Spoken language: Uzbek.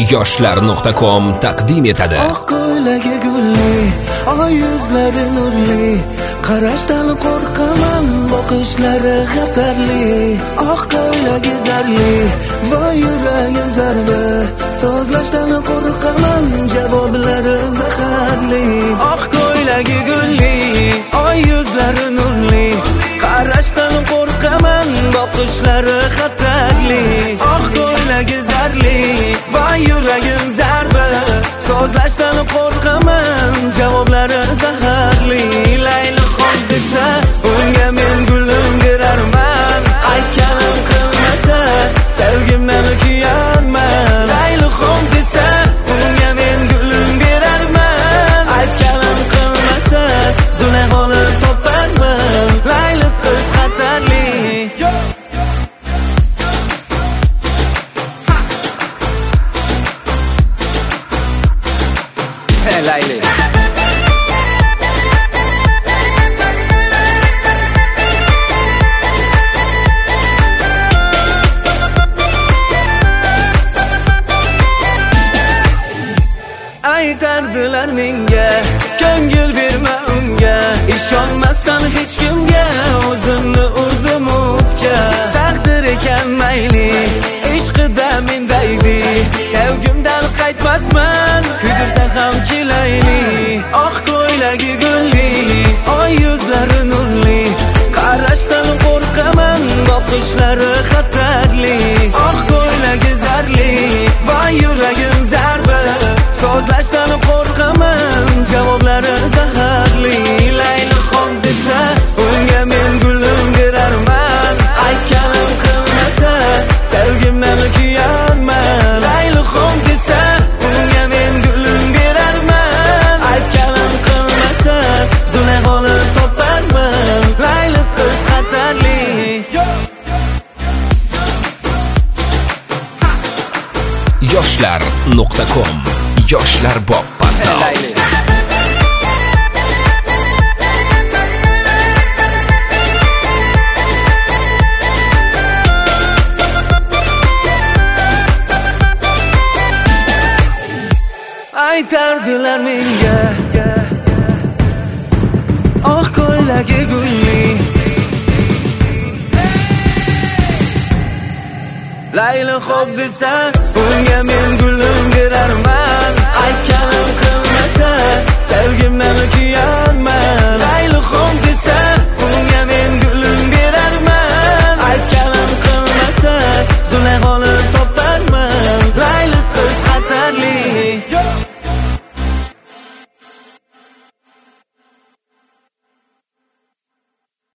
yoshlar.com taqdim etadi. Oq ko'ylagi gulli, oy yuzlari nurli, qarashdan qo'rqaman, boqishlari xatarli. Oq ko'ylagi zarli, voy yuragim zarli, so'zlashdan qo'rqaman, javoblari zaharli. Oq ko'ylagi gulli, oy yuzlari nurli, qarashdan qo'rqaman, boqishlari xatarli. Oq ko'ylagi zarli, voy yuragim zarbi, so'zlashdan qo'rqaman, javoblari zaharli. Laylaxon desa, unga men gulim berarman, aytganim qilmasa, sevgimdan kuyarman. Laylaxon desa, unga men gulim berarman, aytganim qilmasa, Zuleyxoni toparman. Layli qiz xatarli. Layli aytardilar menga, ko'ngil berma unga, ishonmasdan hech kimga, o'zimni urdim o'tga. Taqdir ekan mayli, ishqida mendaydi, sevgimdan qaytmasman, kuydirsa ham kelayli. Oq ko'ylagi gulli, oy yuzlari nurli, qarashdan qo'rqaman, boqishlari xatarli. Oq ko'ylagi zarli, voy yuragim zarbi, so'zlashdan qo'rqaman, javoblari zaharli. Laylaxon desa, unga men gulim berarman, aytganim qilmasa, sevgimdan kuyarman. Laylaxon desa, unga men gulim berarman, aytganim qilmasa, Zuleyxoni toparman. Layli qiz xatarli. yoshlar.com yoshlar bop portal. Aytardilar menga, oq ko'ylagi gulli, Layli xo'p desa, unga men gulim berarman, aytganim qilmasa, sevgimdan kuyarman. Layli xo'p desa, unga men gulim berarman, aytganim qilmasa, Zuleyxoni toparman. Layli qiz xatarli.